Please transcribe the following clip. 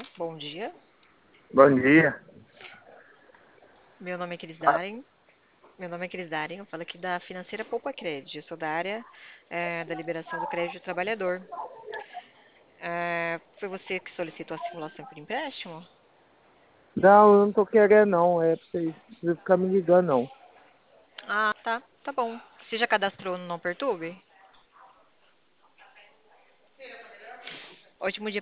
bom dia. Bom dia. Meu nome é Cris Ah, Daren. Meu nome é Cris Daren, eu falo aqui da Financeira Poupa Crédito. Eu sou da área da liberação do crédito do trabalhador. Foi você que solicitou a simulação por empréstimo? não, eu não tô querendo não. É pra vocês não precisam ficar me ligando não. Ah, tá bom. Você já cadastrou no Não Perturbe? Ótimo dia